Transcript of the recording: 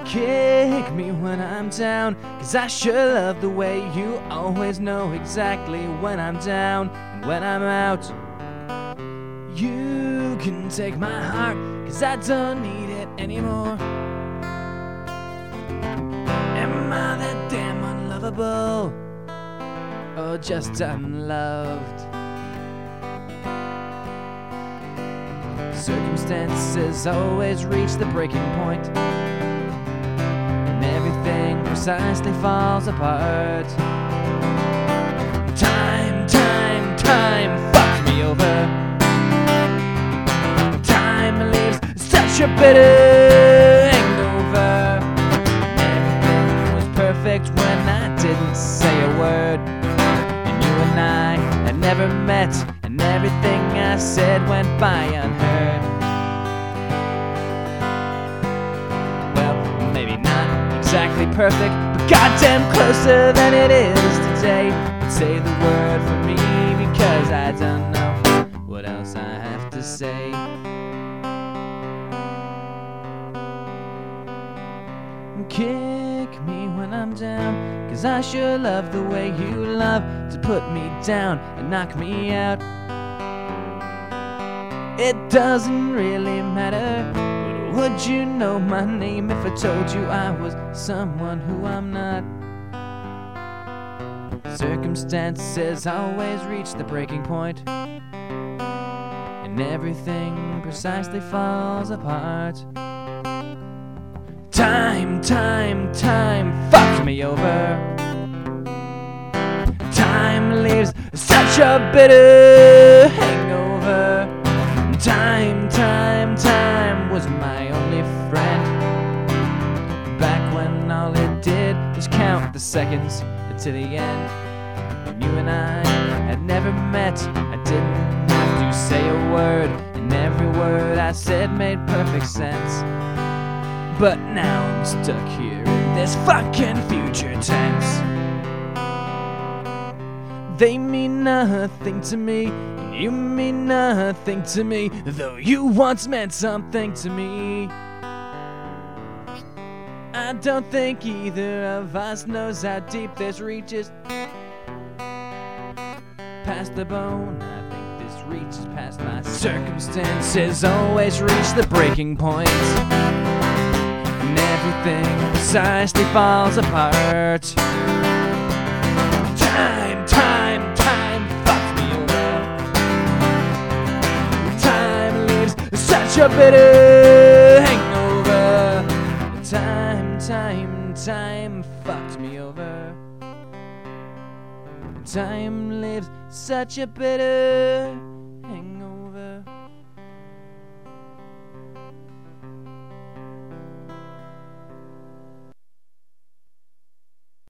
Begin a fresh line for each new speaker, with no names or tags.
Kick me when I'm down, 'cause I sure love the way you always know exactly when I'm down and when I'm out. You can take my heart, 'cause I don't need it anymore. Am I that damn unlovable, or just unloved? Circumstances always reach the breaking point, and everything precisely falls apart. Time fucked me over. Time leaves such a bitter hangover. Everything was perfect when I didn't say a word, and you and I had never met, and everything I said went by unheard. Well, maybe not exactly perfect, but goddamn closer than it is today. Say the word for me, because I don't know what else I have to say. Kick me when I'm down, 'cause I sure love the way you love to put me down and knock me out. It doesn't really matter, but would you know my name if I told you I was someone who I'm not? Circumstances always reach the breaking point, and everything precisely falls apart. Time fucked me over. Time leaves such a bitter hangover. Time was my only friend, back when all it did was count the seconds to the end. When you and I had never met, I didn't have to say a word, and every word I said made perfect sense. But now I'm stuck here in this fucking future tense. They mean nothing to me, and you mean nothing to me, though you once meant something to me. I don't think either of us knows how deep this reaches past the bone. I think this reaches past my circumstances always reach the breaking point, and everything precisely falls apart. Time fucks me over. Time leaves such a bitter hangover. Time fucked me over. Time leaves such a bitter